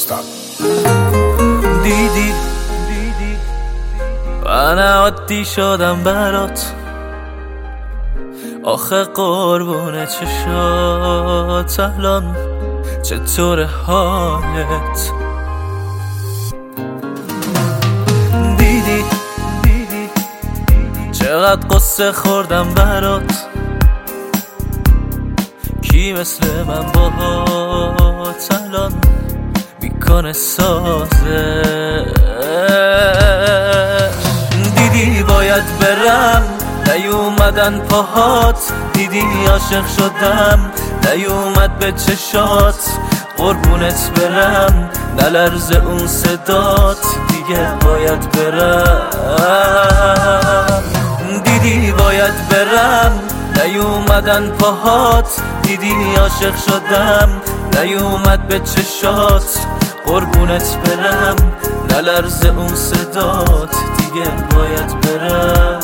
دیدی من عادی شدم برات، آخه قربون چشات الان چطور حالت؟ دیدی چقدر قصه خوردم برات، کی مثل من باهات الان میکنه سازه؟ دیدی باید برم نیومدن پاهات، دیدی عاشق شدم نیومد به چشات، قربونت برم نلرزه اون صدات، دیگه باید برم. دیدی باید برم نیومدن پاهات، دیدی عاشق شدم نیومد به چشات، قربونت برم نلرزه اون صدات، دیگه باید برم.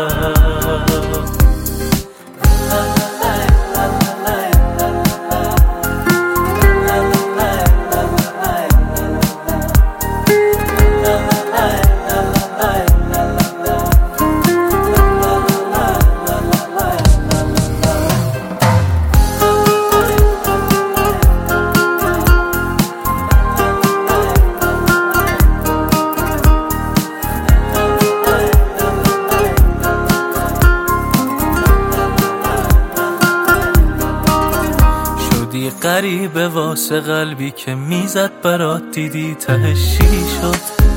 غریبه واسه قلبی که میزد برات، دیدی تهش چی شد؟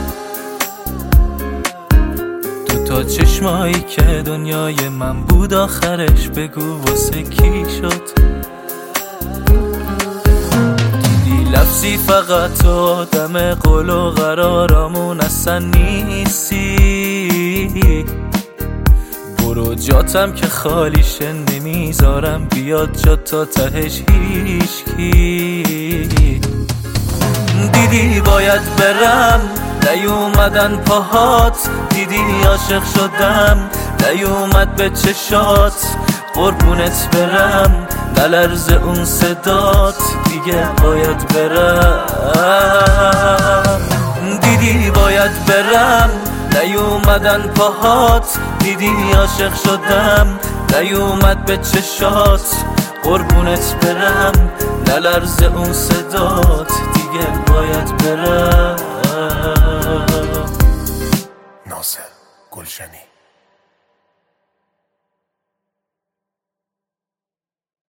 دوتا چشمایی که دنیای من بود آخرش بگو واسه کی شد؟ دیدی لفظی فقط تو آدم قول و قرارامون اصلا نیستی، برو جاتم که خالیشه نمیذارم بیاد جا تا تهش هیچکی. دیدی باید برم نیومدن پاهات، دیدی عاشق شدم نیومد به چشات، قربونت برم نلرزه اون صدات، دیگه باید برم. دیدی باید برم نیومدن پاهات، دیدی عاشق شدم نیومد به چشات، قربونت برم نلرزه اون صدات، دیگه باید برم. ناصر گلشنی.